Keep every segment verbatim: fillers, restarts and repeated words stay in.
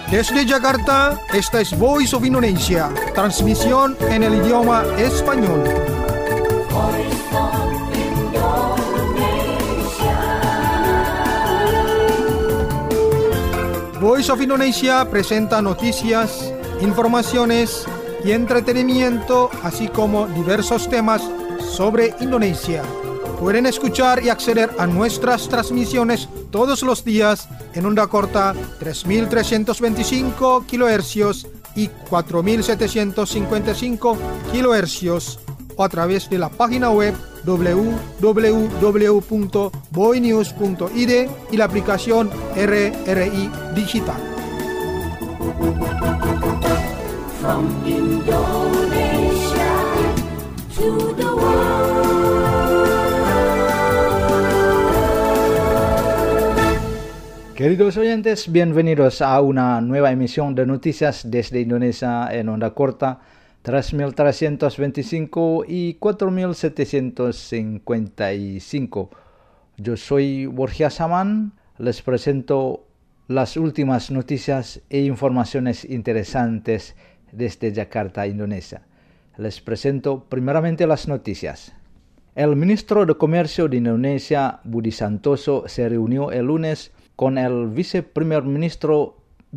Desde Jakarta, esta es Voice of Indonesia, transmisión en el idioma español. Voice of Indonesia. Voice of Indonesia presenta noticias, informaciones y entretenimiento, así como diversos temas sobre Indonesia. Pueden escuchar y acceder a nuestras transmisiones todos los días en onda corta tres mil trescientos veinticinco kilohercios y cuatro mil setecientos cincuenta y cinco kilohercios o a través de la página web doble u doble u doble u punto boinews punto i d y la aplicación R R I Digital. From Indonesia to the world. Queridos oyentes, bienvenidos a una nueva emisión de noticias desde Indonesia en onda corta tres mil trescientos veinticinco y cuatro mil setecientos cincuenta y cinco. Yo soy Borja Saman, les presento las últimas noticias e informaciones interesantes desde Jakarta, Indonesia. Les presento primeramente las noticias. El ministro de Comercio de Indonesia, Budi Santoso, se reunió el lunes con el viceprimer ministro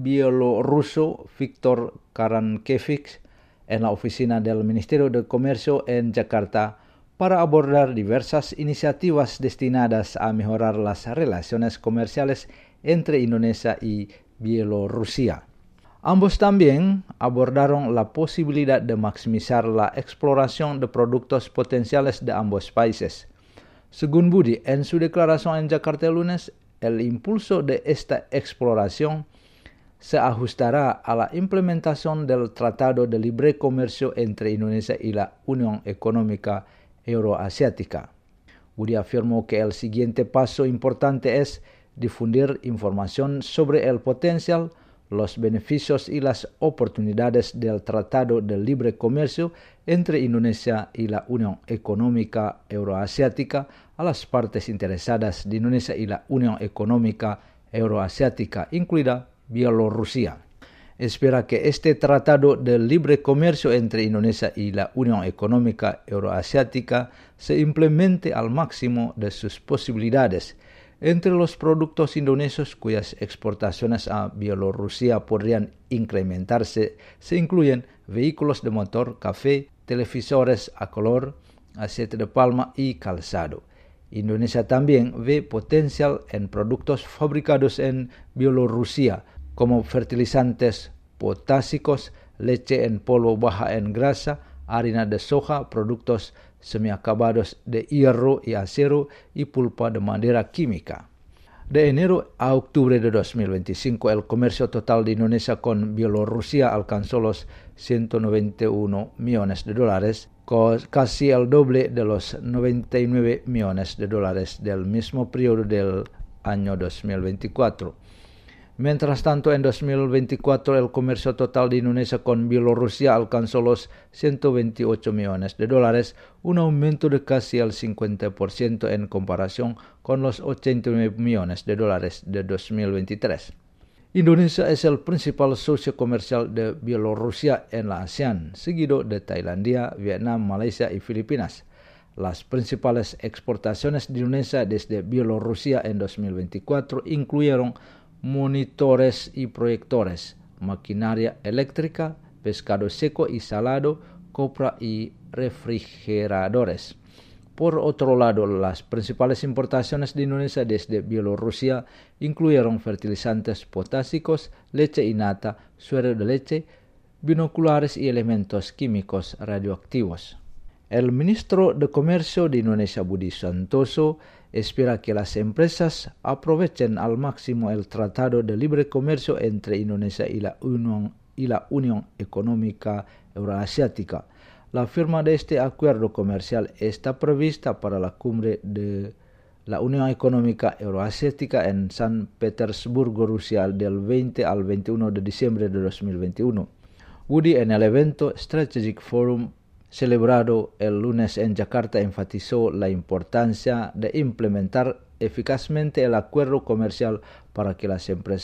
bielorruso Viktor Karankevich en la oficina del Ministerio de Comercio en Jakarta para abordar diversas iniciativas destinadas a mejorar las relaciones comerciales entre Indonesia y Bielorrusia. Ambos también abordaron la posibilidad de maximizar la exploración de productos potenciales de ambos países. Según Budi, en su declaración en Jakarta el lunes, el impulso de esta exploración se ajustará a la implementación del Tratado de Libre Comercio entre Indonesia y la Unión Económica Euroasiática. Budi afirmó que el siguiente paso importante es difundir información sobre el potencial, los beneficios y las oportunidades del Tratado de Libre Comercio entre Indonesia y la Unión Económica Euroasiática a las partes interesadas de Indonesia y la Unión Económica Euroasiática, incluida Bielorrusia. Espera que este Tratado de Libre Comercio entre Indonesia y la Unión Económica Euroasiática se implemente al máximo de sus posibilidades. Entre los productos indonesios cuyas exportaciones a Bielorrusia podrían incrementarse se incluyen vehículos de motor, café, televisores a color, aceite de palma y calzado. Indonesia también ve potencial en productos fabricados en Bielorrusia, como fertilizantes potásicos, leche en polvo baja en grasa, harina de soja, productos semiacabados de hierro y acero y pulpa de madera química. De enero a octubre de dos mil veinticinco, el comercio total de Indonesia con Bielorrusia alcanzó los ciento noventa y uno millones de dólares, casi el doble de los noventa y nueve millones de dólares del mismo periodo del año dos mil veinticuatro. Mientras tanto, en dos mil veinticuatro el comercio total de Indonesia con Bielorrusia alcanzó los ciento veintiocho millones de dólares, un aumento de casi el cincuenta por ciento en comparación con los ochenta y nueve millones de dólares de dos mil veintitrés. Indonesia es el principal socio comercial de Bielorrusia en la ASEAN, seguido de Tailandia, Vietnam, Malaysia y Filipinas. Las principales exportaciones de Indonesia desde Bielorrusia en dos mil veinticuatro incluyeron monitores y proyectores, maquinaria eléctrica, pescado seco y salado, copra y refrigeradores. Por otro lado, las principales importaciones de Indonesia desde Bielorrusia incluyeron fertilizantes potásicos, leche y nata, suero de leche, binoculares y elementos químicos radioactivos. El ministro de Comercio de Indonesia, Budi Santoso, espera que las empresas aprovechen al máximo el Tratado de Libre Comercio entre Indonesia y la Unión, y la Unión Económica Euroasiática. La firma de este acuerdo comercial está prevista para la cumbre de la Unión Económica Euroasiática en San Petersburgo, Rusia, del veinte al veintiuno de diciembre de dos mil veintiuno. Budi en el evento Strategic Forum celebrado el lunes en Jakarta enfatizó la importancia de implementar eficazmente el acuerdo comercial para que las empresas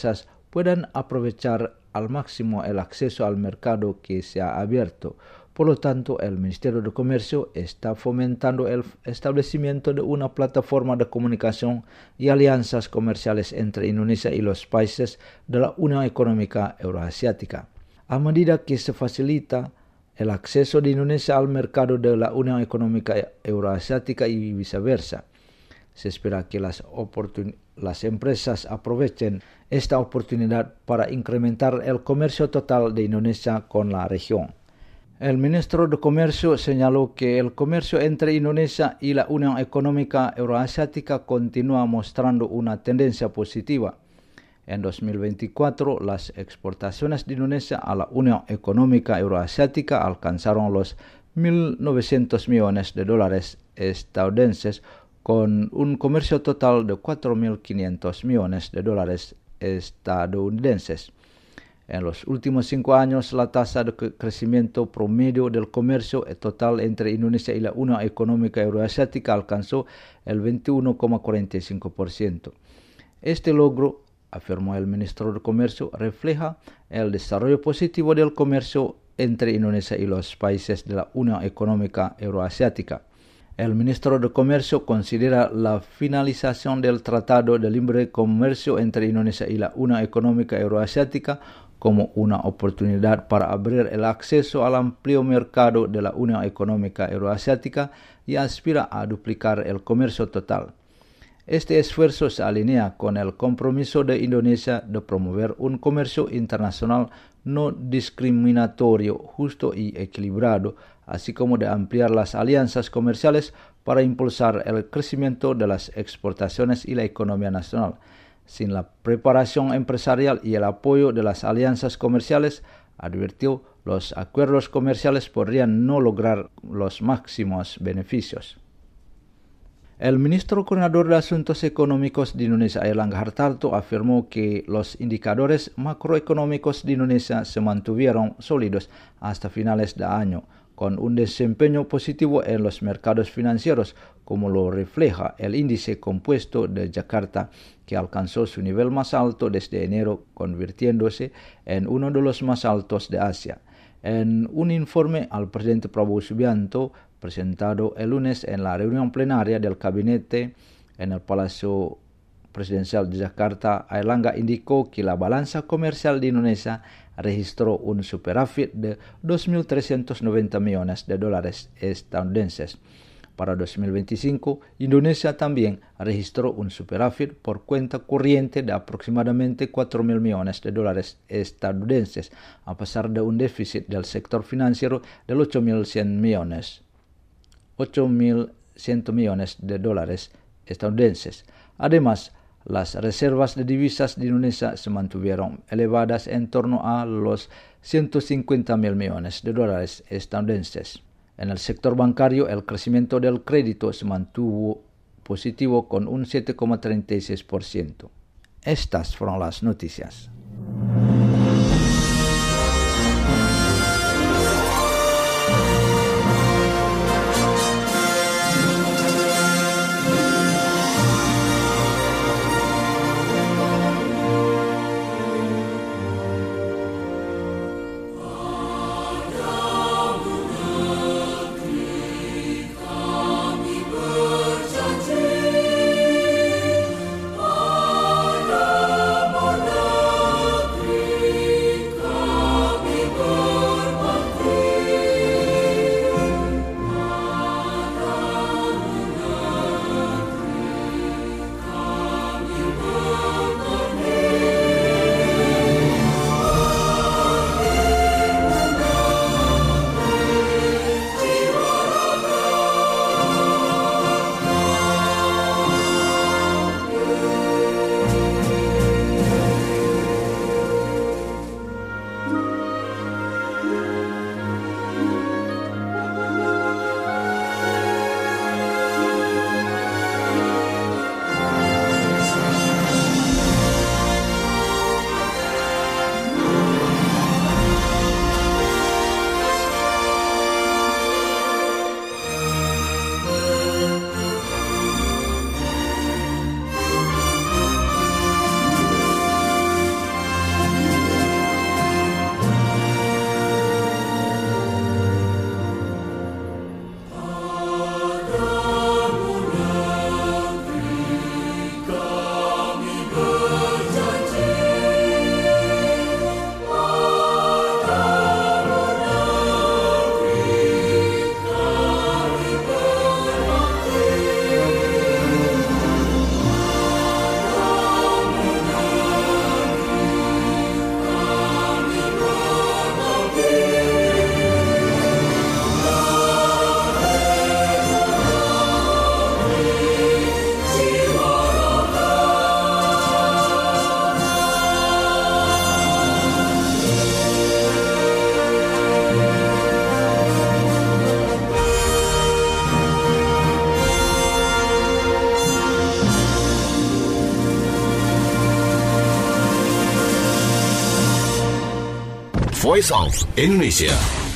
puedan aprovechar al máximo el acceso al mercado que se ha abierto. Por lo tanto, el Ministerio de Comercio está fomentando el establecimiento de una plataforma de comunicación y alianzas comerciales entre Indonesia y los países de la Unión Económica Euroasiática. A medida que se facilita el acceso de Indonesia al mercado de la Unión Económica Euroasiática y viceversa, se espera que las, oportun- las empresas aprovechen esta oportunidad para incrementar el comercio total de Indonesia con la región. El ministro de Comercio señaló que el comercio entre Indonesia y la Unión Económica Euroasiática continúa mostrando una tendencia positiva. En dos mil veinticuatro, las exportaciones de Indonesia a la Unión Económica Euroasiática alcanzaron los mil novecientos millones de dólares estadounidenses, con un comercio total de cuatro mil quinientos millones de dólares estadounidenses. En los últimos cinco años, la tasa de crecimiento promedio del comercio total entre Indonesia y la Unión Económica Euroasiática alcanzó el veintiuno coma cuarenta y cinco por ciento. Este logro, afirmó el ministro de Comercio, refleja el desarrollo positivo del comercio entre Indonesia y los países de la Unión Económica Euroasiática. El ministro de Comercio considera la finalización del Tratado de Libre Comercio entre Indonesia y la Unión Económica Euroasiática como una oportunidad para abrir el acceso al amplio mercado de la Unión Económica Euroasiática y aspira a duplicar el comercio total. Este esfuerzo se alinea con el compromiso de Indonesia de promover un comercio internacional no discriminatorio, justo y equilibrado, así como de ampliar las alianzas comerciales para impulsar el crecimiento de las exportaciones y la economía nacional. Sin la preparación empresarial y el apoyo de las alianzas comerciales, advirtió, los acuerdos comerciales podrían no lograr los máximos beneficios. El ministro coordinador de Asuntos Económicos de Indonesia, Airlangga Hartarto, afirmó que los indicadores macroeconómicos de Indonesia se mantuvieron sólidos hasta finales de año, con un desempeño positivo en los mercados financieros, como lo refleja el índice compuesto de Yakarta, que alcanzó su nivel más alto desde enero, convirtiéndose en uno de los más altos de Asia. En un informe al presidente Prabowo Subianto, presentado el lunes en la reunión plenaria del gabinete en el Palacio Presidencial de Yakarta, Airlangga indicó que la balanza comercial de Indonesia registró un superávit de dos mil trescientos noventa millones de dólares estadounidenses. Para dos mil veinticinco, Indonesia también registró un superávit por cuenta corriente de aproximadamente cuatro mil millones de dólares estadounidenses, a pesar de un déficit del sector financiero de ocho mil cien millones. ocho mil cien millones de dólares estadounidenses. Además, las reservas de divisas de Indonesia se mantuvieron elevadas en torno a los ciento cincuenta mil millones de dólares estadounidenses. En el sector bancario, el crecimiento del crédito se mantuvo positivo con un siete coma treinta y seis por ciento. Estas fueron las noticias. Berjanji pada Voice of Indonesia.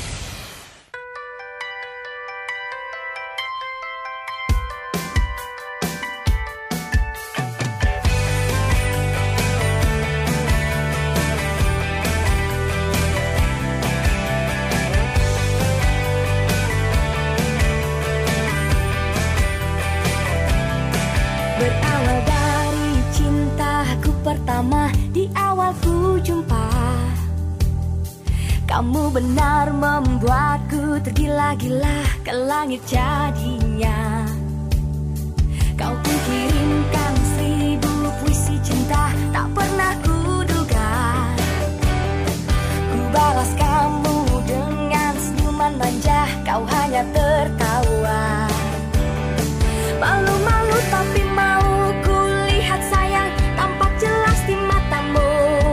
Berawal dari cintaku pertama di awal ku jumpa, kamu benar membuatku tergila-gila ke langit jadinya. Kau pun kirimkan seribu puisi cinta tak pernah kuduga. Ku balas kamu dengan senyuman manja, kau hanya tertawa. Malu-malu tapi mau ku lihat sayang, tampak jelas di matamu.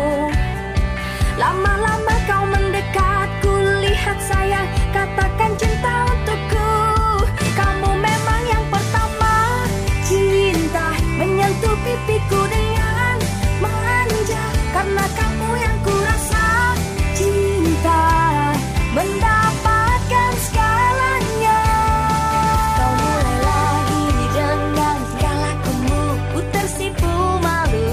Lama-lama kau mendekat, ku lihat sayang, katakan cinta untukku. Kamu memang yang pertama, cinta menyentuh pipiku dengan manja. Karena kamu yang ku rasa, cinta mendapatkan segalanya. Kau mulai lagi dengan segala kamu, ku tersipu malu.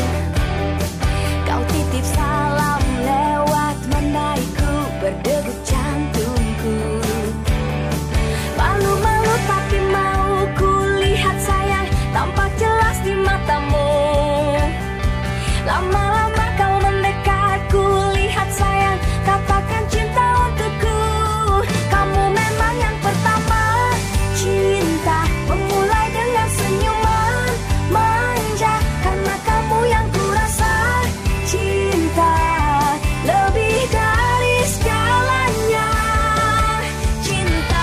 Kau titip salam lewat mandaiku, berdegup jantungku. Malu-malu tapi mau ku lihat sayang, tampak jelas di matamu. Lama-lama kau mendekat, ku lihat sayang, katakan cinta untukku. Kamu memang yang pertama, cinta memulai dengan senyuman manja. Karena kamu yang ku rasa, cinta lebih dari segalanya. Cinta,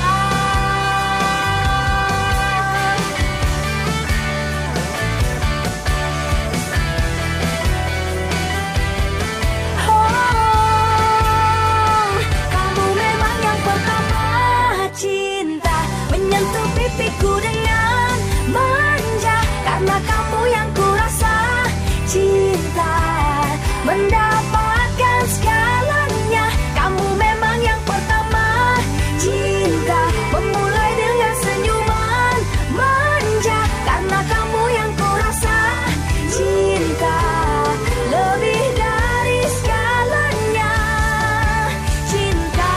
oh, kamu memang yang pertama, cinta menyentuh pipiku dengan manja. Karena kamu yang ku rasa, cinta mendapatkan segalanya. Kamu memang yang pertama, cinta memulai dengan senyuman manja. Karena kamu yang ku rasa, cinta lebih dari segalanya. Cinta,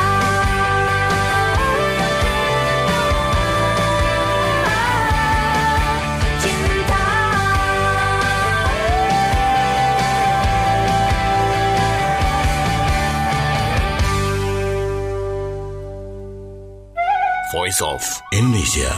cinta. Voice of Indonesia.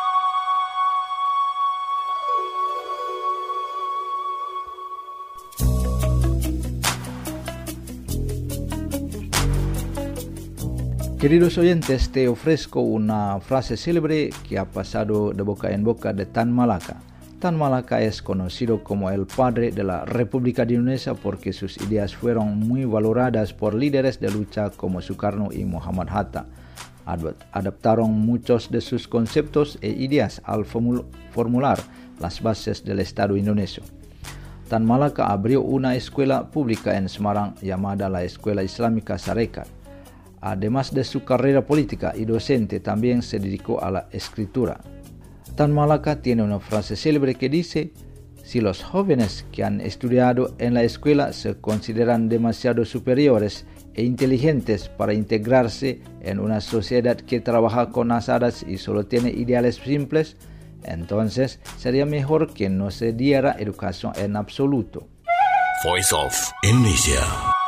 Queridos oyentes, te ofrezco una frase célebre que ha pasado de boca en boca de Tan Malaka. Tan Malaka es conocido como el padre de la República de Indonesia porque sus ideas fueron muy valoradas por líderes de lucha como Sukarno y Muhammad Hatta. Adaptaron muchos de sus conceptos e ideas al formular las bases del Estado indonesio. Tan Malaka abrió una escuela pública en Semarang llamada la Escuela Islámica Sarekat. Además de su carrera política y docente, también se dedicó a la escritura. Tan Malaka tiene una frase célebre que dice: si los jóvenes que han estudiado en la escuela se consideran demasiado superiores e inteligentes para integrarse en una sociedad que trabaja con asadas y solo tiene ideales simples, entonces sería mejor que no se diera educación en absoluto. Voice of Indonesia.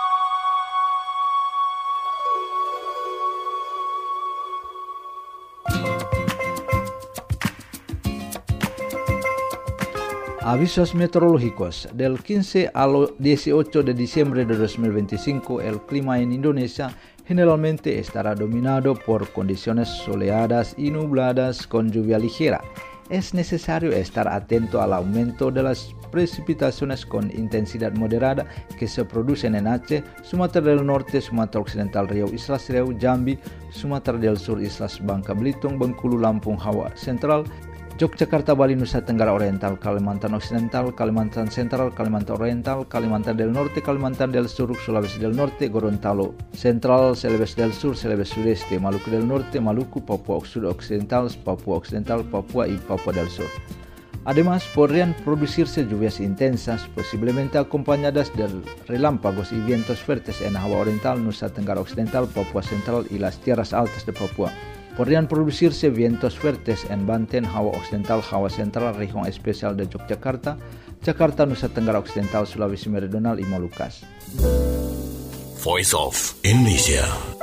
Avisos meteorológicos. Del quince al dieciocho de diciembre de dos mil veinticinco, el clima en Indonesia generalmente estará dominado por condiciones soleadas y nubladas con lluvia ligera. Es necesario estar atento al aumento de las precipitaciones con intensidad moderada que se producen en Aceh, Sumatra del Norte, Sumatra Occidental, Riau, Islas Riau, Jambi, Sumatra del Sur, Islas Bangka Belitung, Bengkulu, Lampung, Jawa Central, Yogyakarta, Bali, Nusa Tenggara Oriental, Kalimantan Occidental, Kalimantan Sentral, Kalimantan Oriental, Kalimantan del Norte, Kalimantan del Sur, Sulawesi del Norte, Gorontalo Central, Celebes del Sur, Celebes Sudeste, Maluku del Norte, Maluku, Papua Sudoccidental, Papua Occidental, Papua y Papua del Sur. Además, podrían producirse lluvias intensas, posiblemente acompañadas de relámpagos y vientos fuertes en Java Oriental, Nusa Tenggara Occidental, Papua Central y las tierras altas de Papua. Podrían producirse vientos fuertes en Banten, Java Occidental, Java Central, región especial de Yogyakarta, Jakarta, Nusa Tenggara Occidental, Sulawesi Meridional y Molucas. Voice of Indonesia.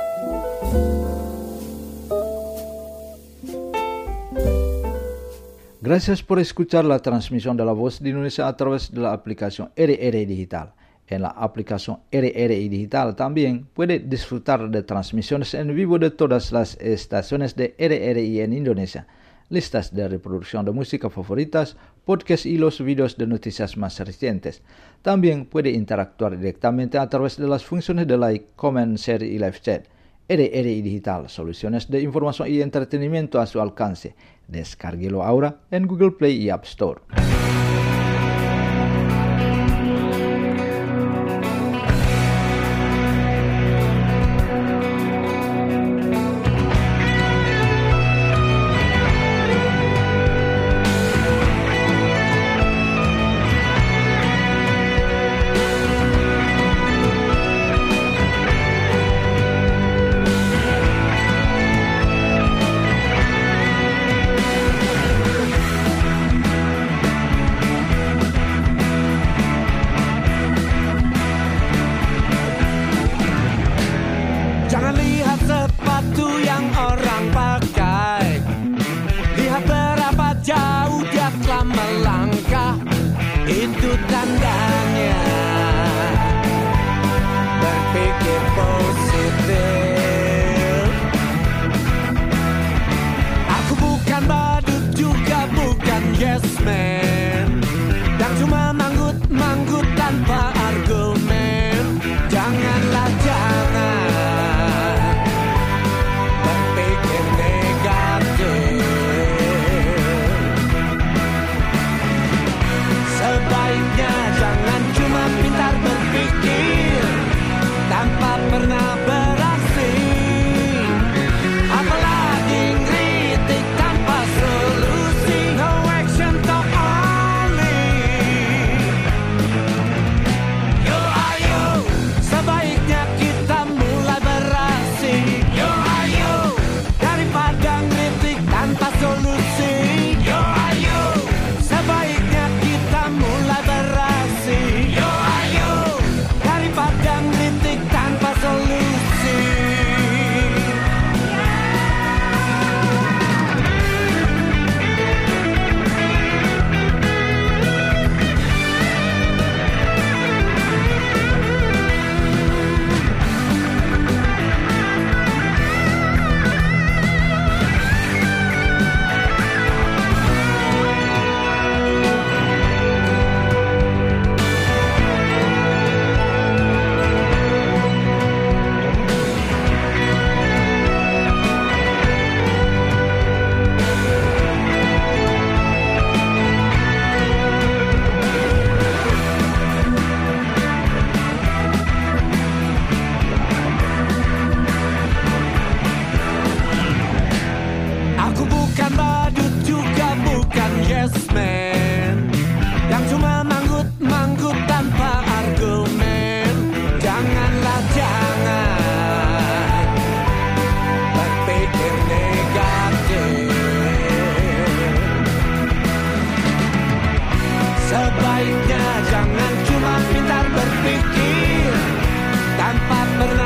Gracias por escuchar la transmisión de la voz de Indonesia a través de la aplicación R R I Digital. En la aplicación R R I Digital también puede disfrutar de transmisiones en vivo de todas las estaciones de R R I en Indonesia, listas de reproducción de música favoritas, podcasts y los vídeos de noticias más recientes. También puede interactuar directamente a través de las funciones de like, comment, share y live chat. R R I Digital, soluciones de información y entretenimiento a su alcance. Descárguelo ahora en Google Play y App Store.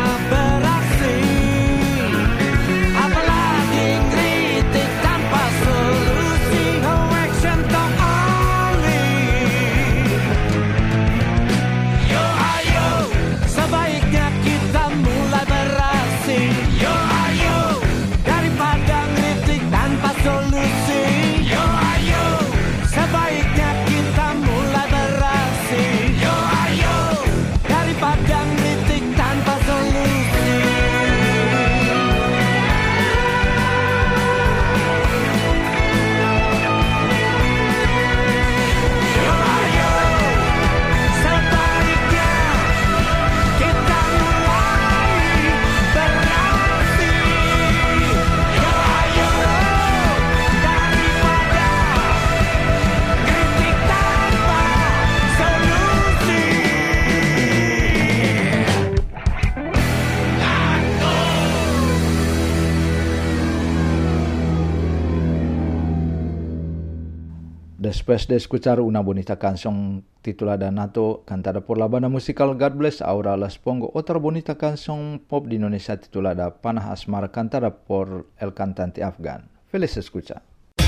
Apalagi ngeritik tanpa Después de escuchar una bonita canción titulada Nato, cantada por la banda musical God Bless, ahora les pongo otra bonita canción pop de Indonesia titulada Panah Asmara, cantada por el cantante Afgan. Feliz escucha.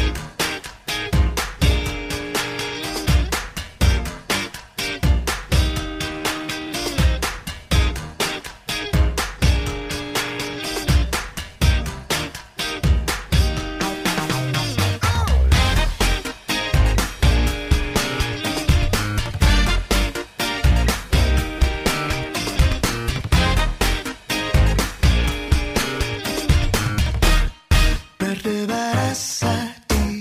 Berdebar rasa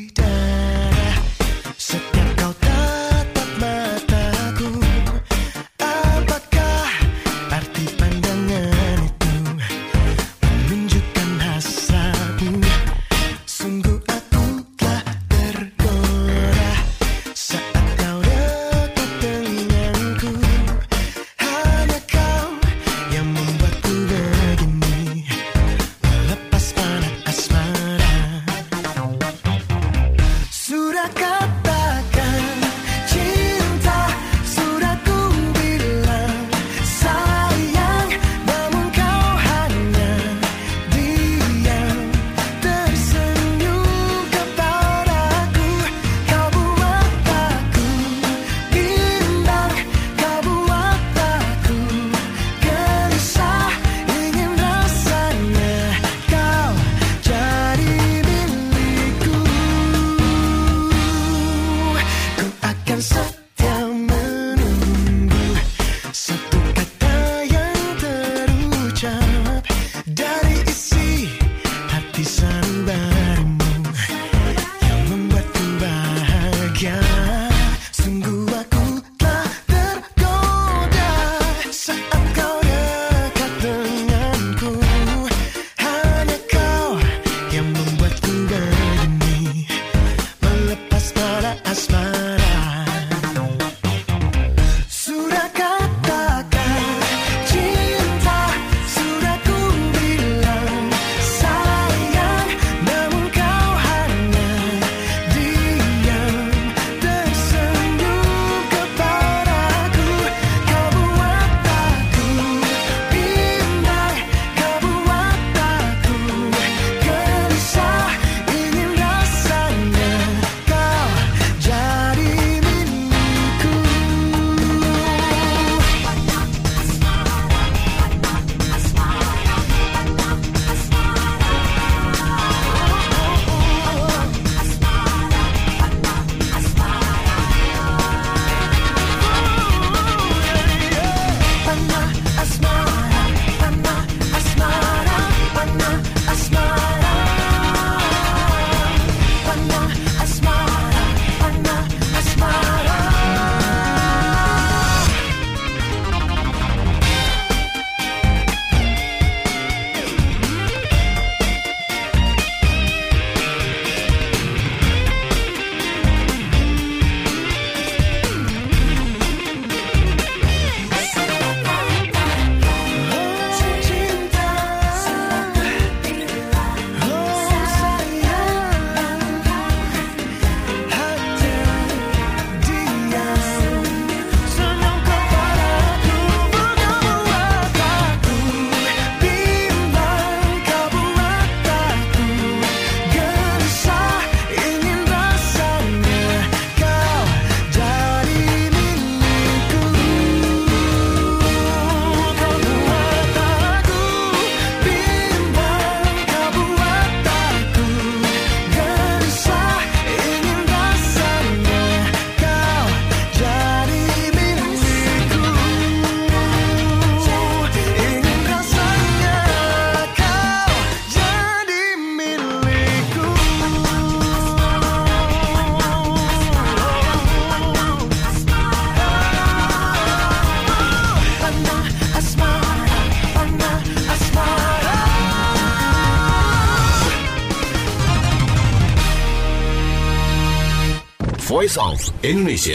Voice of Indonesia.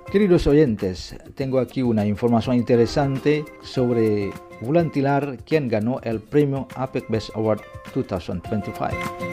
Queridos oyentes, tengo aquí una información interesante sobre Volantilar, quien ganó el premio A P E C Best Award dos mil veinticinco.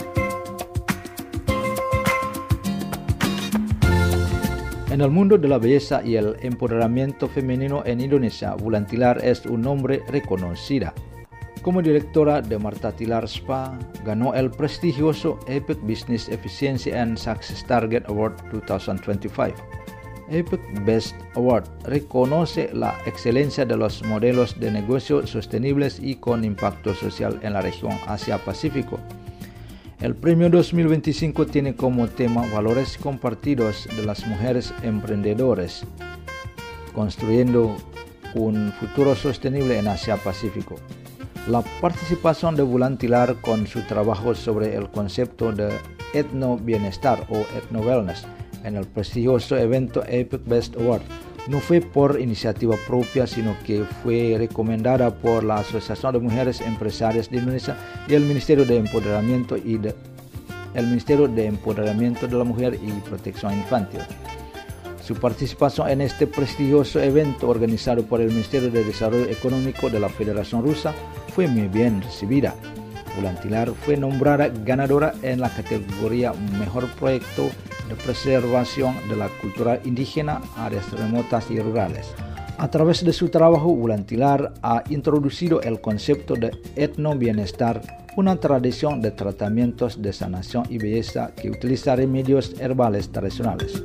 En el mundo de la belleza y el empoderamiento femenino en Indonesia, Volantilar es un nombre reconocido. Como directora de Marta Tilar Spa, ganó el prestigioso A P E C Business Efficiency and Success Target Award dos mil veinticinco. A P E C Best Award reconoce la excelencia de los modelos de negocio sostenibles y con impacto social en la región Asia-Pacífico. El premio dos mil veinticinco tiene como tema Valores compartidos de las mujeres emprendedoras, construyendo un futuro sostenible en Asia-Pacífico. La participación de Volantilar con su trabajo sobre el concepto de etno-bienestar o etno-wellness en el prestigioso evento A P E C Best Award no fue por iniciativa propia, sino que fue recomendada por la Asociación de Mujeres Empresarias de Indonesia y el Ministerio de Empoderamiento y de, el Ministerio de Empoderamiento de la Mujer y Protección Infantil. Su participación en este prestigioso evento organizado por el Ministerio de Desarrollo Económico de la Federación Rusa fue muy bien recibida. Volantilar fue nombrada ganadora en la categoría Mejor Proyecto de Preservación de la Cultura Indígena, Áreas Remotas y Rurales. A través de su trabajo, Volantilar ha introducido el concepto de etno-bienestar, una tradición de tratamientos de sanación y belleza que utiliza remedios herbales tradicionales.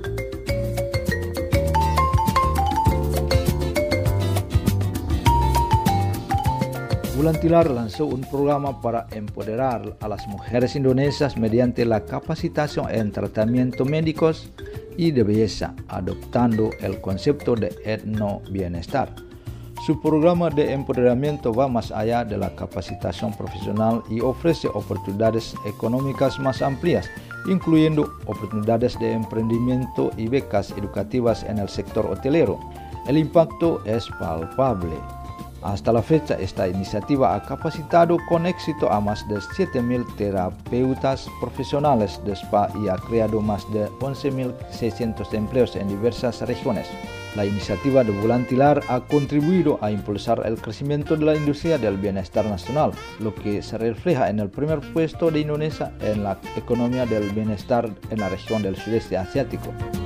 Volantilar lanzó un programa para empoderar a las mujeres indonesias mediante la capacitación en tratamientos médicos y de belleza, adoptando el concepto de etno-bienestar. Su programa de empoderamiento va más allá de la capacitación profesional y ofrece oportunidades económicas más amplias, incluyendo oportunidades de emprendimiento y becas educativas en el sector hotelero. El impacto es palpable. Hasta la fecha, esta iniciativa ha capacitado con éxito a más de siete mil terapeutas profesionales de spa y ha creado más de once mil seiscientos empleos en diversas regiones. La iniciativa de Volantilar ha contribuido a impulsar el crecimiento de la industria del bienestar nacional, lo que se refleja en el primer puesto de Indonesia en la economía del bienestar en la región del sudeste asiático.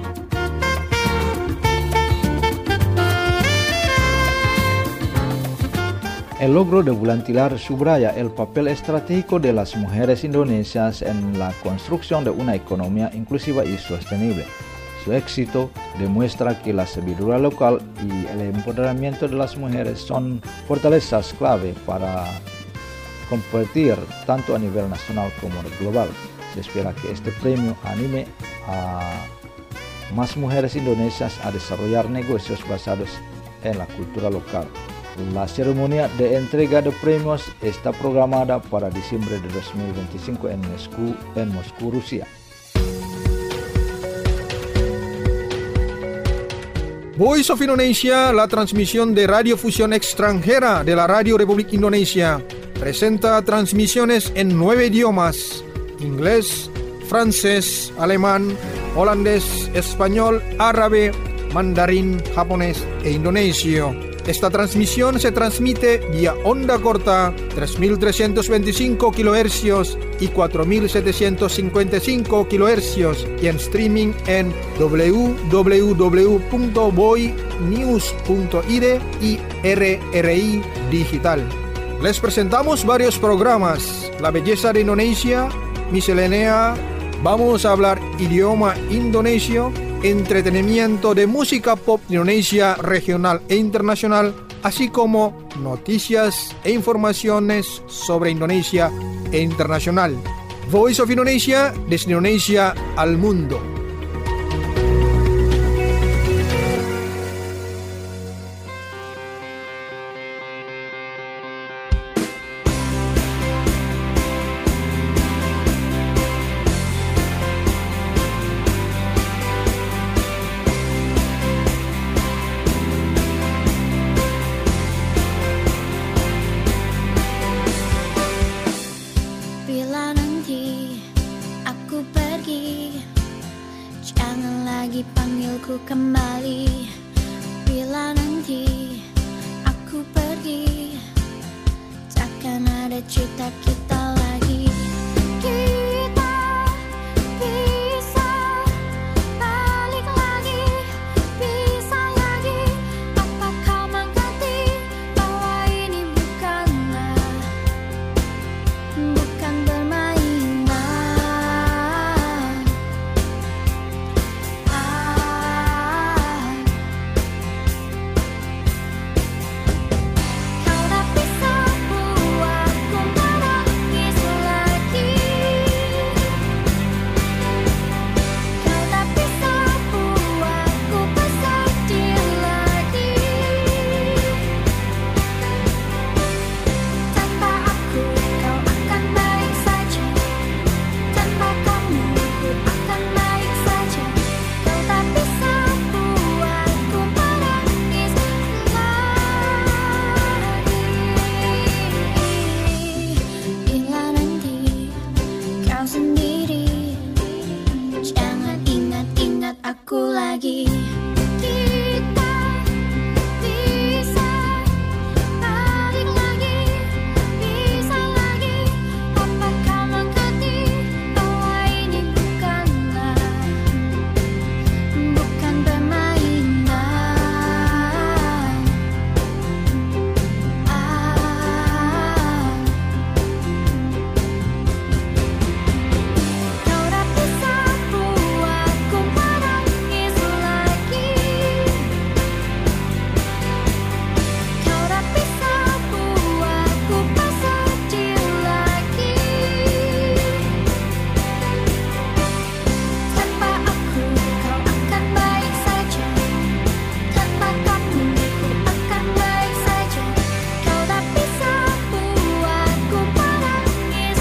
El logro de Volantilar subraya el papel estratégico de las mujeres indonesias en la construcción de una economía inclusiva y sostenible. Su éxito demuestra que la sabiduría local y el empoderamiento de las mujeres son fortalezas clave para competir tanto a nivel nacional como global. Se espera que este premio anime a más mujeres indonesias a desarrollar negocios basados en la cultura local. La ceremonia de entrega de premios está programada para diciembre de dos mil veinticinco en Moscú, en Moscú, Rusia. Voice of Indonesia, la transmisión de radiofusión extranjera de la Radio Republik Indonesia, presenta transmisiones en nueve idiomas: inglés, francés, alemán, holandés, español, árabe, mandarín, japonés e indonesio. Esta transmisión se transmite vía onda corta tres mil trescientos veinticinco kilohercios y cuatro mil setecientos cincuenta y cinco kilohercios y en streaming en w w w punto boy news punto i d y R R I Digital. Les presentamos varios programas: La Belleza de Indonesia, Miscelánea, Vamos a hablar idioma indonesio, entretenimiento de música pop de Indonesia regional e internacional, así como noticias e informaciones sobre Indonesia e internacional. Voice of Indonesia, desde Indonesia al mundo. cita kita lagi. Kita bisa balik lagi, bisa lagi. Apa kau mengerti bahwa ini bukanlah, bukan permainan. Ah, kau tak bisa buatku menangis lagi. Kau tak bisa buatku bersedih lagi. Tanpa aku kau akan baik saja. Tanpa kamu ku akan baik saja. Kau tak bisa buatku menangis lagi. Bila nanti kau sendiri, jangan ingat-ingat aku lagi. Kita bisa balik lagi, bisa lagi. Apa kau mengerti bahwa ini bukanlah, bukan permainan. Ah, kau tak bisa buatku menangis lagi. Kau tak bisa buatku bersedih lagi. Tanpa aku kau akan baik saja. Tanpa kamu ku akan baik saja. Kau tak bisa buatku menangis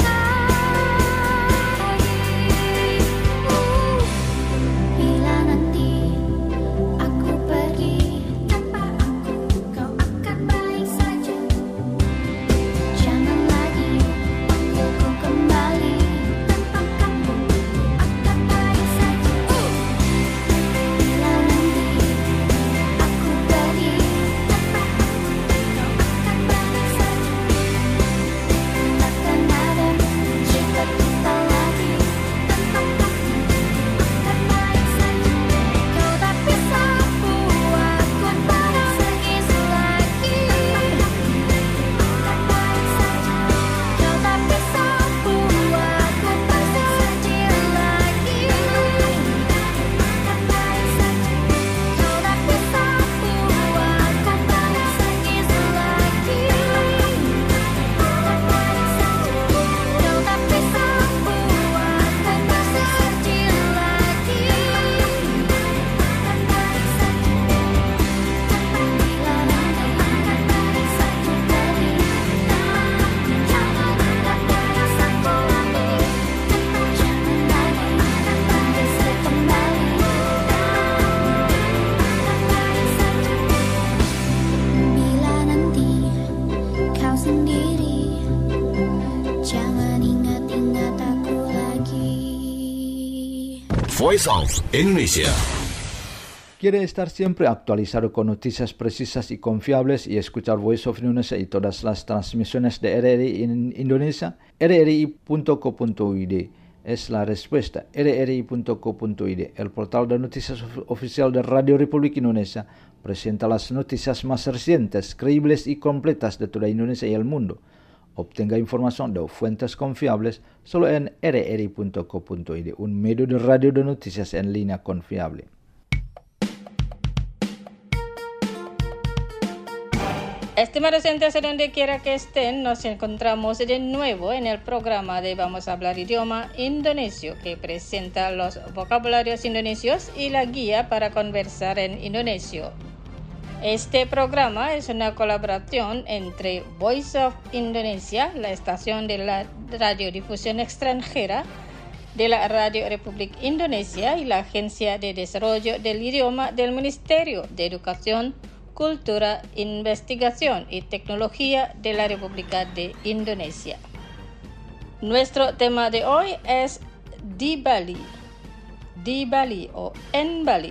lagi. Uh, Bila nanti aku pergi, tanpa aku kau akan baik saja. Jangan lagi panggilku kembali. Tanpa kamu ku akan baik saja. Uh, Bila nanti aku pergi, tanpa aku kau akan baik saja. Takkan ada cita kita lagi. Tanpa kamu akan baik saja. Kau tak bisa buatku menangis lagi. Akan baik saja. Kau tak bisa buatku bersedih lagi. Akan baik saja. Kau tak bisa buatku menangis lagi. Akan baik saja. Kau tak bisa buatku bersedih lagi. Akan baik saja. Bila nanti akan baik saja lagi. Jangan ingat perasaanku lagi. Jangan lagi akan baik saja kembali. Akan baik saja. Bila nanti kau sendiri, jangan ingat-ingat aku lagi. Voice of Indonesia. ¿Quiere estar siempre actualizado con noticias precisas y confiables y escuchar Voice of Indonesia y todas las transmisiones de R R I en Indonesia? R R I punto co punto I D es la respuesta. R R I punto co punto I D, el portal de noticias of- oficial de Radio Republik Indonesia, presenta las noticias más recientes, creíbles y completas de toda Indonesia y el mundo. Obtenga información de fuentes confiables solo en R R I punto co punto I D, un medio de radio de noticias en línea confiable. Estimados oyentes, donde quiera que estén, nos encontramos de nuevo en el programa de Vamos a hablar idioma indonesio, que presenta los vocabularios indonesios y la guía para conversar en indonesio. Este programa es una colaboración entre Voice of Indonesia, la estación de la radiodifusión extranjera de la Radio Republik Indonesia, y la Agencia de Desarrollo del Idioma del Ministerio de Educación, Cultura, Investigación y Tecnología de la República de Indonesia. Nuestro tema de hoy es di Bali, di Bali o en Bali.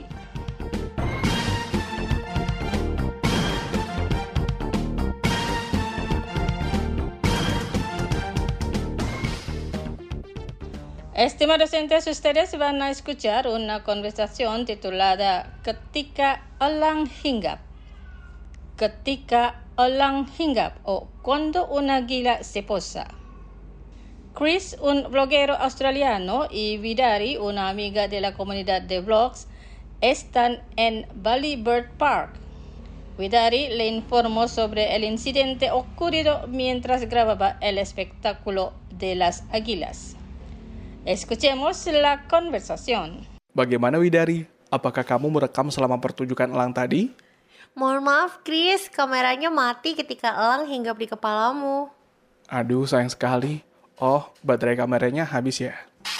Estimados oyentes, ustedes van a escuchar una conversación titulada Ketika Elang Hinggap. Ketika Elang Hinggap o Cuando una águila se posa. Chris, un bloguero australiano, y Vidari, una amiga de la comunidad de blogs, están en Bali Bird Park. Vidari le informó sobre el incidente ocurrido mientras grababa el espectáculo de las águilas. Escuchemos la conversación. Bagaimana Widari? Apakah kamu merekam selama pertunjukan elang tadi? Mohon maaf, Chris, kameranya mati ketika elang hinggap di kepalamu. Aduh, sayang sekali. Oh, baterai kameranya habis ya?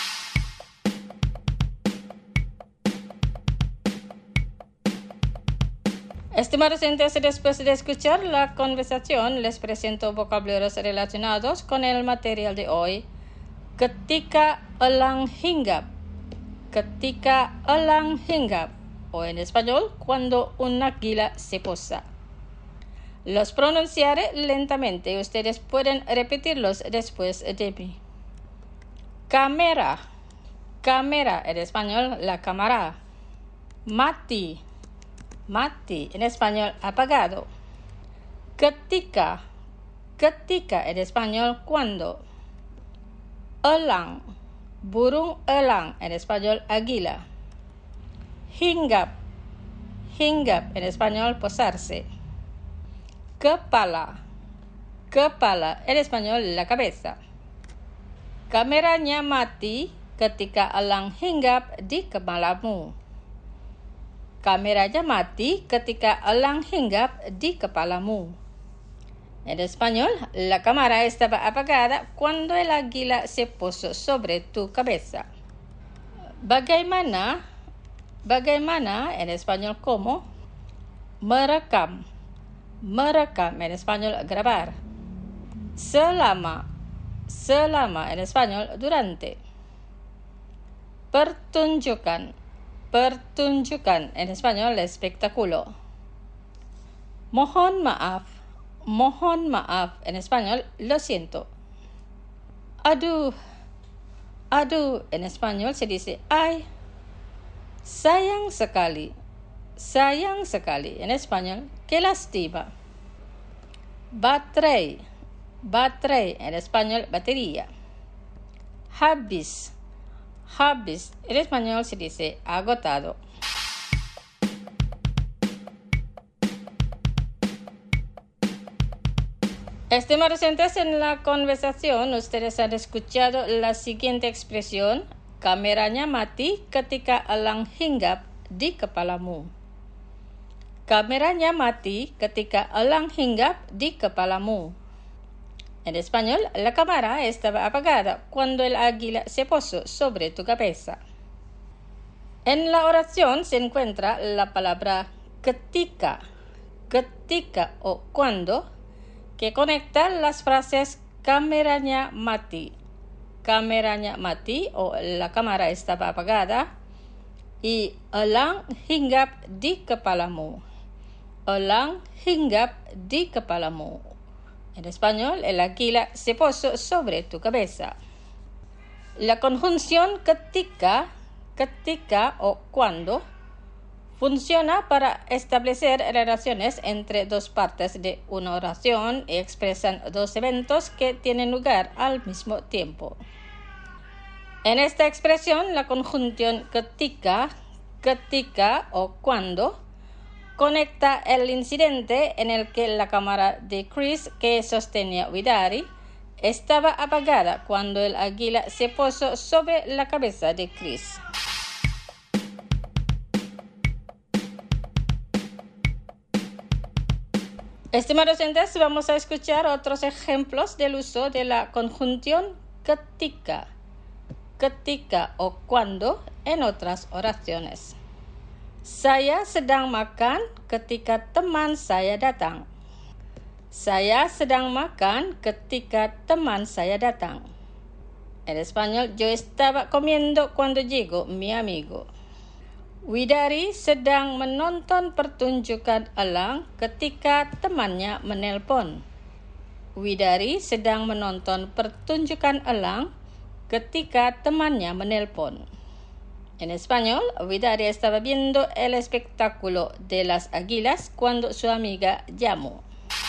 Estimados oyentes, después de escuchar la conversación, les presento vocabularios relacionados con el material de hoy. Ketika elang hinggap. Ketika elang hinggap. O en español, cuando una águila se posa. Los pronunciaré lentamente. Ustedes pueden repetirlos después de mí. Cámara. Cámara. En español, la cámara. Mati. Mati. En español, apagado. Ketika. Ketika. En español, cuando. Elang. Burung elang. En español, águila. Hinggap. Hinggap. En español, posarse. Kepala. Kepala. En español, la cabeza. Kameranya mati ketika elang hinggap di kepalamu. Kameranya mati ketika elang hinggap di kepalamu. En español, la cámara estaba apagada cuando el águila se posó sobre tu cabeza. Bagaimana? Bagaimana, en español, ¿cómo? Merekam. Merekam, en español, grabar. Selama. Selama, en español, durante. Pertunjukan. Pertunjukan, en español, espectáculo. Mohon maaf. Mohon maaf, en español, lo siento. Aduh. Aduh, en español se dice ay. Sayang sekali. Sayang sekali, en español, qué lástima. Baterai. Baterai, en español, batería. Habis. Habis, en español se dice agotado. Estimados oyentes, en la conversación ustedes han escuchado la siguiente expresión: kameranya mati ketika elang hinggap di kepalamu. Kameranya mati ketika elang hinggap di kepalamu. En español, la cámara estaba apagada cuando el águila se posó sobre tu cabeza. En la oración se encuentra la palabra ketika, ketika o cuando, que conecta las frases kameranya mati, kameranya mati o la cámara estaba apagada, y elang hinggap di kepalamu, elang hinggap di kepalamu. En español, el águila se posó sobre tu cabeza. La conjunción ketika, ketika o cuando, funciona para establecer relaciones entre dos partes de una oración y expresan dos eventos que tienen lugar al mismo tiempo. En esta expresión, la conjunción ketika, ketika o cuando, conecta el incidente en el que la cámara de Chris, que sostenía Widari, estaba apagada cuando el águila se posó sobre la cabeza de Chris. Estimados oyentes, vamos a escuchar otros ejemplos del uso de la conjunción ketika, ketika o cuando en otras oraciones. Saya sedang makan ketika teman saya datang. Saya sedang makan ketika teman saya datang. En español, yo estaba comiendo cuando llegó mi amigo. Widari sedang menonton pertunjukan elang ketika temannya menelpon. Widari sedang menonton pertunjukan elang ketika temannya menelpon. En español, Widari estaba viendo el espectáculo de las águilas cuando su amiga llamó.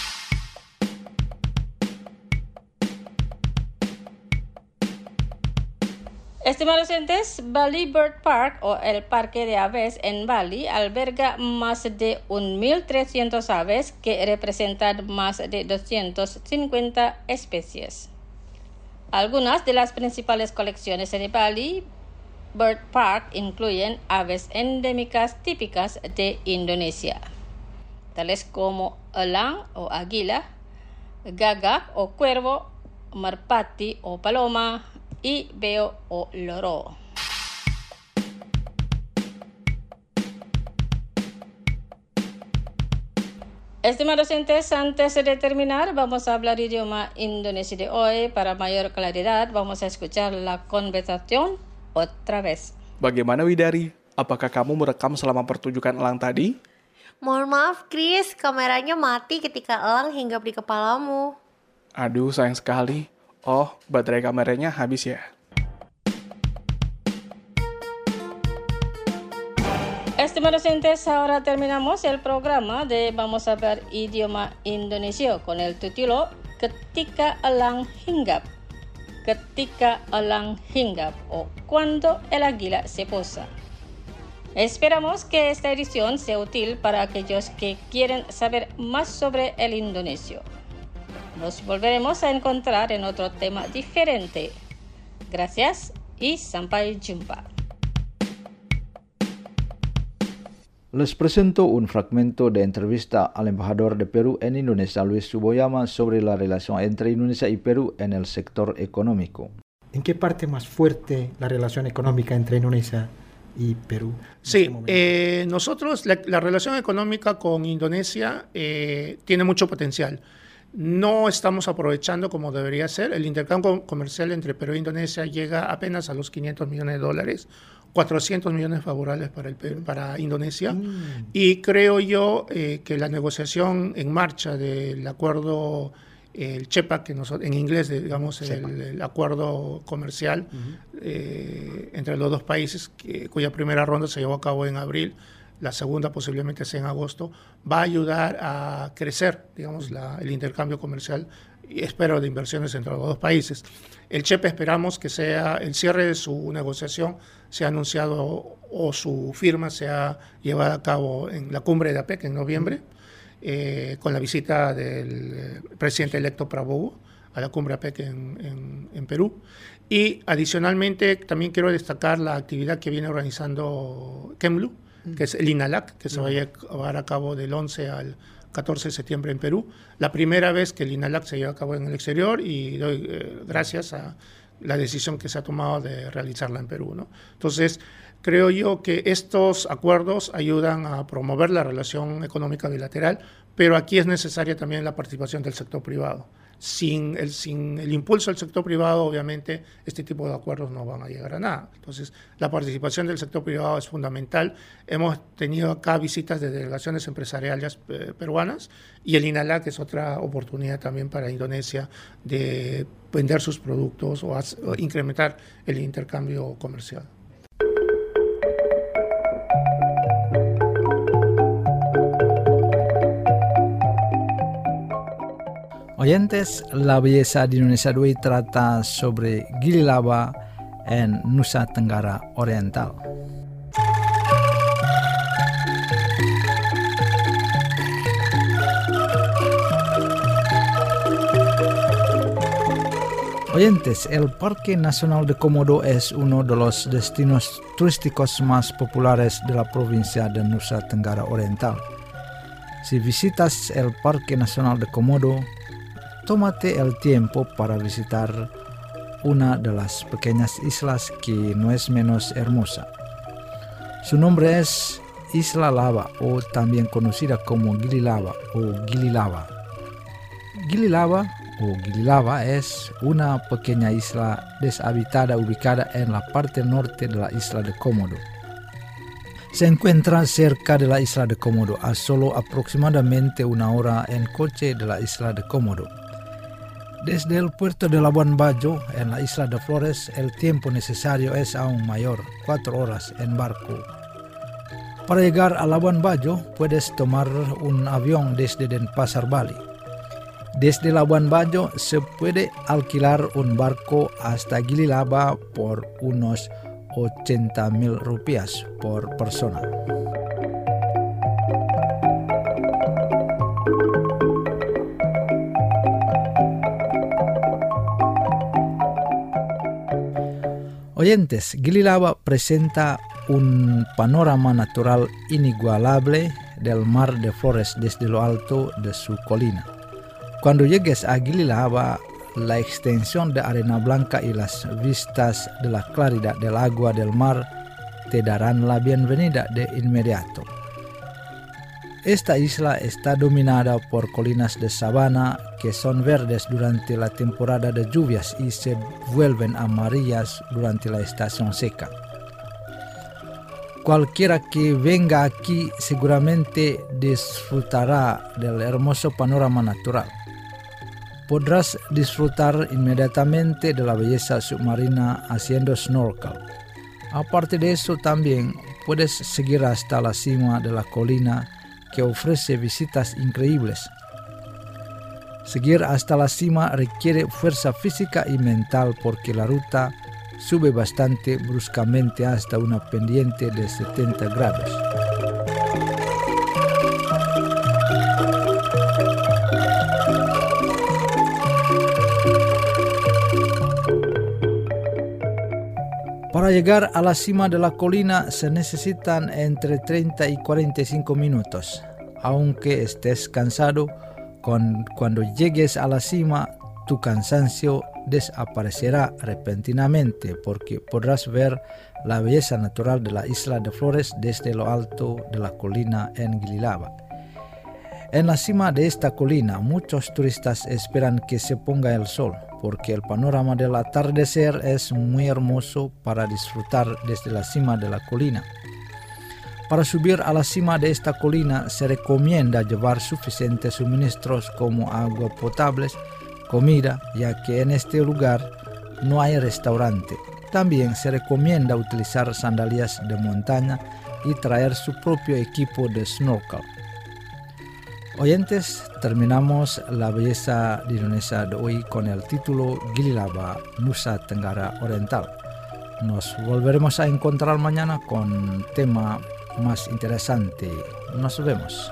Estimados oyentes, Bali Bird Park o el Parque de Aves en Bali alberga más de mil trescientas aves que representan más de doscientas cincuenta especies. Algunas de las principales colecciones de Bali Bird Park incluyen aves endémicas típicas de Indonesia, tales como elang o águila, gagak o cuervo, merpati o paloma, y beo o loro. Estimados oyentes, antes de terminar, vamos a hablar idioma Indonesia de hoy. Para mayor claridad, vamos a escuchar la conversación otra vez. Bagaimana Widari? Apakah kamu merekam selama pertunjukan elang tadi? Mohon maaf, Chris, kameranya mati ketika elang hinggap di kepalamu. Aduh, sayang sekali. Oh, baterai kameranya habis ya. Estimados oyentes, ahora terminamos el programa de Vamos a hablar idioma indonesio con el título Ketika Elang Hinggap. Ketika elang hinggap o cuando el águila se posa. Esperamos que esta edición sea útil para aquellos que quieren saber más sobre el indonesio. Nos volveremos a encontrar en otro tema diferente. Gracias y sampai jumpa. Les presento un fragmento de entrevista al embajador de Perú en Indonesia, Luis Suboyama, sobre la relación entre Indonesia y Perú en el sector económico. ¿En qué parte más fuerte la relación económica entre Indonesia y Perú? Sí, este eh, nosotros, la, la relación económica con Indonesia eh, tiene mucho potencial. No estamos aprovechando como debería ser. El intercambio comercial entre Perú e Indonesia llega apenas a los quinientos millones de dólares, cuatrocientos millones favorables para, el Perú, para Indonesia. Mm. Y creo yo eh, que la negociación en marcha del acuerdo, el CHEPA, que nosotros, en inglés, digamos, el, el acuerdo comercial uh-huh. eh, entre los dos países, que, cuya primera ronda se llevó a cabo en abril, la segunda posiblemente sea en agosto, va a ayudar a crecer, digamos, la, el intercambio comercial y espero de inversiones entre los dos países. El CHEPA esperamos que sea el cierre de su negociación sea anunciado o su firma sea llevada a cabo en la cumbre de APEC en noviembre, eh, con la visita del presidente electo Prabowo a la cumbre APEC en, en, en Perú. Y adicionalmente también quiero destacar la actividad que viene organizando Kemlu, que es el INALAC, que se va a llevar a cabo del once al catorce de septiembre en Perú. La primera vez que el INALAC se lleva a cabo en el exterior y doy eh, gracias a la decisión que se ha tomado de realizarla en Perú, ¿no? Entonces, creo yo que estos acuerdos ayudan a promover la relación económica bilateral, pero aquí es necesaria también la participación del sector privado. Sin el, sin el impulso del sector privado, obviamente, este tipo de acuerdos no van a llegar a nada. Entonces, la participación del sector privado es fundamental. Hemos tenido acá visitas de delegaciones empresariales eh, peruanas y el INALAC es otra oportunidad también para Indonesia de vender sus productos o, hacer, o incrementar el intercambio comercial. Oyentes, la belleza de Indonesia de hoy trata sobre Gili Laba en Nusa Tenggara Oriental. Oyentes, el Parque Nacional de Komodo es uno de los destinos turísticos más populares de la provincia de Nusa Tenggara Oriental. Si visitas el Parque Nacional de Komodo, tómate el tiempo para visitar una de las pequeñas islas que no es menos hermosa. Su nombre es Isla Laba o también conocida como Gili Laba o Gili Laba. Gili Laba o Gili Laba es una pequeña isla deshabitada ubicada en la parte norte de la isla de Komodo. Se encuentra cerca de la isla de Komodo, a solo aproximadamente una hora en coche de la isla de Komodo. Desde el puerto de Labuan Bajo, en la isla de Flores, el tiempo necesario es aún mayor, cuatro horas en barco. Para llegar a Labuan Bajo, puedes tomar un avión desde Denpasar, Bali. Desde Labuan Bajo se puede alquilar un barco hasta Gili Laba por unos ochenta mil rupias por persona. Oyentes, Gili Laba presenta un panorama natural inigualable del mar de Flores desde lo alto de su colina. Cuando llegues a Gili Laba, la extensión de arena blanca y las vistas de la claridad del agua del mar te darán la bienvenida de inmediato. Esta isla está dominada por colinas de sabana que son verdes durante la temporada de lluvias y se vuelven amarillas durante la estación seca. Cualquiera que venga aquí seguramente disfrutará del hermoso panorama natural. Podrás disfrutar inmediatamente de la belleza submarina haciendo snorkel. Aparte de eso, también puedes seguir hasta la cima de la colina que ofrece visitas increíbles. Seguir hasta la cima requiere fuerza física y mental porque la ruta sube bastante bruscamente hasta una pendiente de setenta grados. Para llegar a la cima de la colina se necesitan entre treinta y cuarenta y cinco minutos. Aunque estés cansado, con, cuando llegues a la cima, tu cansancio desaparecerá repentinamente porque podrás ver la belleza natural de la isla de Flores desde lo alto de la colina en Gili Laba. En la cima de esta colina, muchos turistas esperan que se ponga el sol, porque el panorama del atardecer es muy hermoso para disfrutar desde la cima de la colina. Para subir a la cima de esta colina se recomienda llevar suficientes suministros como agua potable, comida, ya que en este lugar no hay restaurante. También se recomienda utilizar sandalias de montaña y traer su propio equipo de snorkel. Oyentes, terminamos la belleza de Indonesia de hoy con el título Gili Laba, Nusa Tenggara Oriental. Nos volveremos a encontrar mañana con tema más interesante. Nos vemos.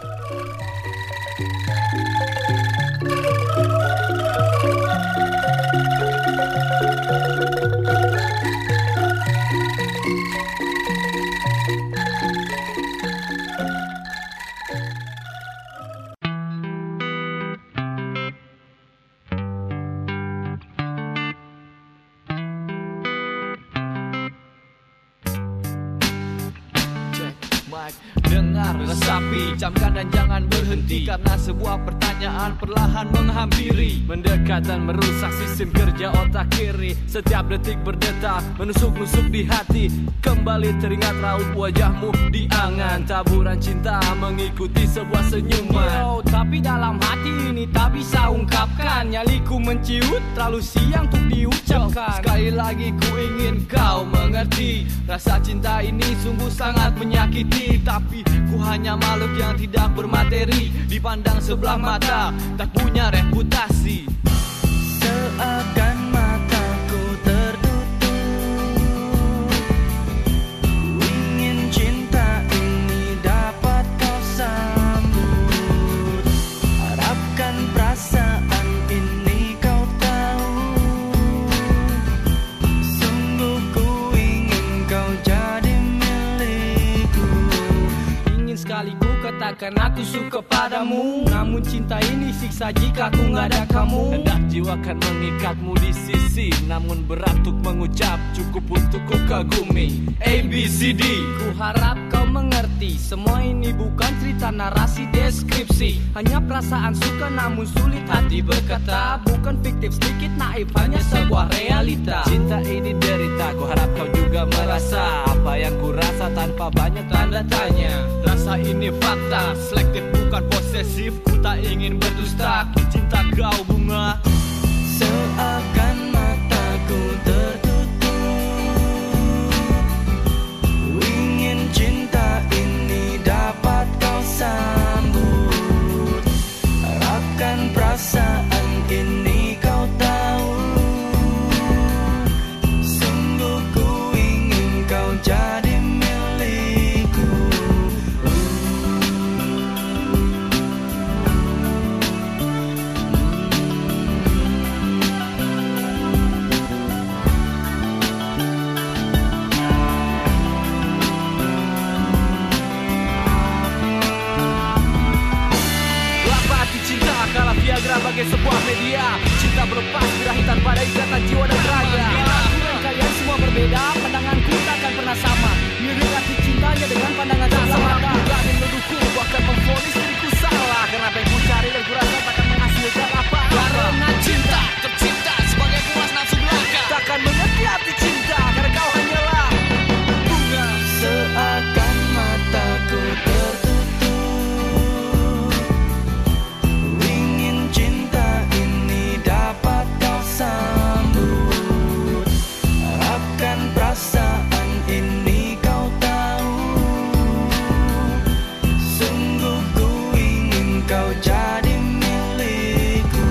Dengar, resapi, camkan dan jangan berhenti karena sebuah pertanyaan perlahan menghampiri, mendekat dan merusak sistem kerja otak kiri. Setiap detik berdetak, menusuk-nusuk di hati. Kembali teringat raut wajahmu di angan. Taburan cinta mengikuti sebuah senyuman. Yo, tapi dalam hati ini tak bisa ungkapkan. Nyaliku menciut, terlalu siang untuk diucapkan. Sekali lagi ku ingin kau mengerti, rasa cinta ini sungguh sangat menyakiti. Tapi ku hanya makhluk yang tidak bermateri, dipandang sebelah mata, tak punya reputasi. Seakan mataku tertutup, ingin cinta ini dapat kau sambut. Harapkan perasaan ini kau tahu, sungguh ku ingin kau jadi milikku. Ingin sekali ku katakan aku suka padamu, namun cinta ini siksa jika ku nggak ada kamu. Hendak jiwa kan mengikatmu di sisi, namun berat untuk mengucap, cukup untuk ku kagumi. A B C D. Ku harap kau mengerti, semua ini bukan cerita narasi deskripsi. Hanya perasaan suka namun sulit hati berkata, bukan fiktif sedikit naif, hanya sebuah realita. Cinta ini derita, ku harap kau juga merasa apa yang ku rasa tanpa banyak tanda tanya. Rasa ini fakta, selektif bukan posesif, ku tak ingin berdusta, ku cinta kau bunga. sebagai sebuah media. Cinta berlepas birahi tanpa ada ikatan jiwa dan raga. Aku dan kalian semua berbeda, pandanganku takkan pernah sama. Mirip arti cintanya dengan pandangan tak sama. Aku berani menuduhku, bahkan memvonis diriku salah. Karena apa yang ku cari dan ku rasa takkan menghasilkan apa-apa. Karena cinta tercipta sebagai puas nafsu belaka. Takkan mengerti arti cinta karena kau hanyalah bunga. Seakan mataku tertutup, ingin cinta ini dapat kau sambut. Harapkan perasaan ini kau tahu, sungguh ku ingin kau jadi milikku.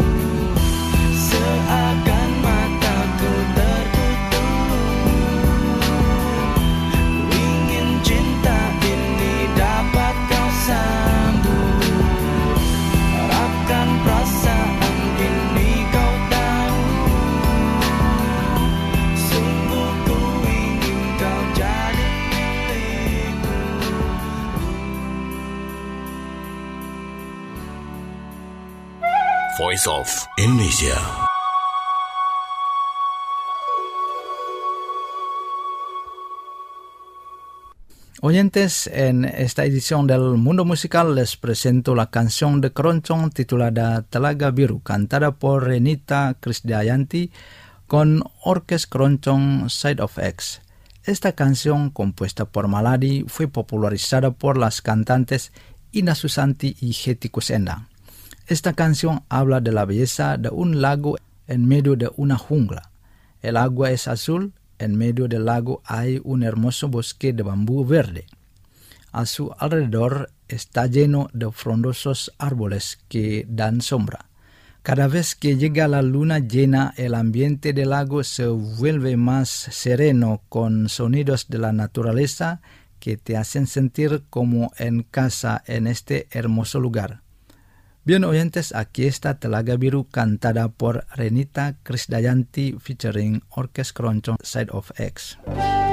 Seakan mataku tertutup, ingin cinta ini dapat kau sambut. Harapkan perasaan ini kau tahu, sungguh ku ingin kau jadi milikku. Voice of Indonesia. Oyentes, en esta edición del Mundo Musical les presento la canción de Keroncong titulada Telaga Biru, cantada por Renita Krisdayanti con Orkes Keroncong Side of X. Esta canción, compuesta por Maladi, fue popularizada por las cantantes Ina Susanti y Hetty Koes Endang. Esta canción habla de la belleza de un lago en medio de una jungla. El agua es azul. En medio del lago hay un hermoso bosque de bambú verde. A su alrededor está lleno de frondosos árboles que dan sombra. Cada vez que llega la luna llena, el ambiente del lago se vuelve más sereno con sonidos de la naturaleza que te hacen sentir como en casa en este hermoso lugar. Bien oyentes, aquí está Telaga Biru cantada por Renita Krisdayanti featuring Orkes Keroncong Side of X.